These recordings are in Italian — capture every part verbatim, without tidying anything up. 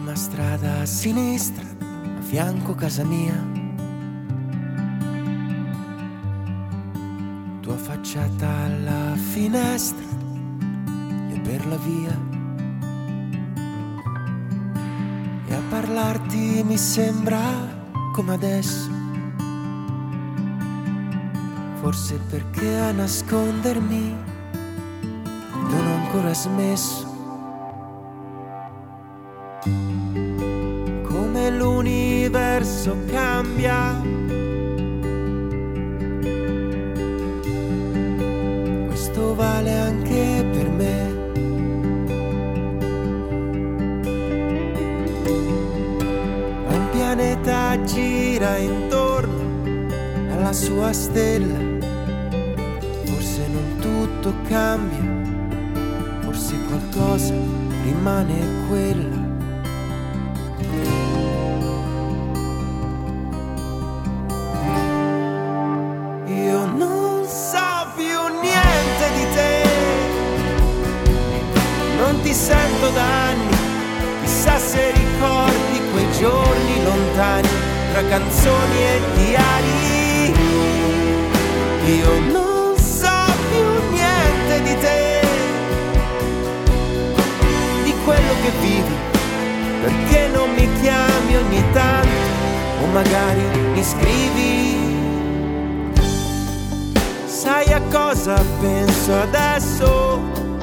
Ultima strada a sinistra, a fianco casa mia. Tua facciata alla finestra, io per la via. E a parlarti mi sembra come adesso. Forse perché a nascondermi non ho ancora smesso. Come l'universo cambia, questo vale anche per me. Un pianeta gira intorno alla sua stella. Forse non tutto cambia, forse qualcosa rimane quella. Io non so più niente di te, non ti sento da anni, chissà se ricordi quei giorni lontani tra canzoni e diari. Io non so più niente di te, di quello che vivi, perché non mi chiami ogni tanto o magari mi scrivi. Sai a cosa penso adesso?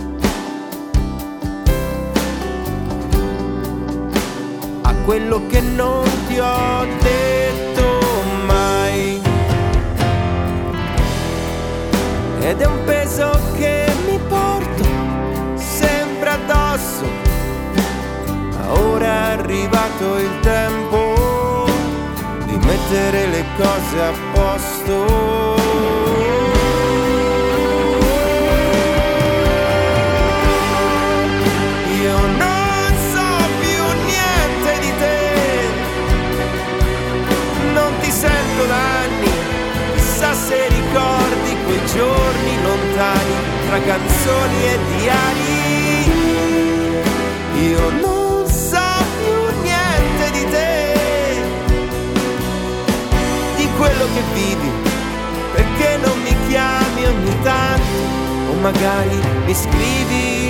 A quello che non ti ho detto mai. Ed è un peso che mi porto sempre addosso. Ma ora è arrivato il tempo di mettere le cose a posto. Se ricordi quei giorni lontani tra canzoni e diari. Io non so più niente di te, di quello che vivi, perché non mi chiami ogni tanto o magari mi scrivi.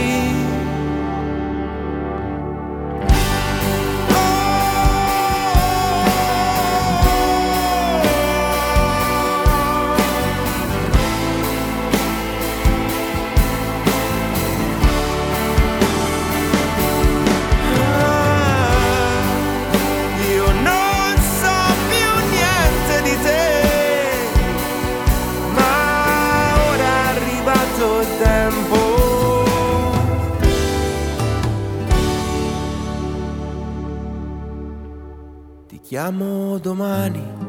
Ti chiamo domani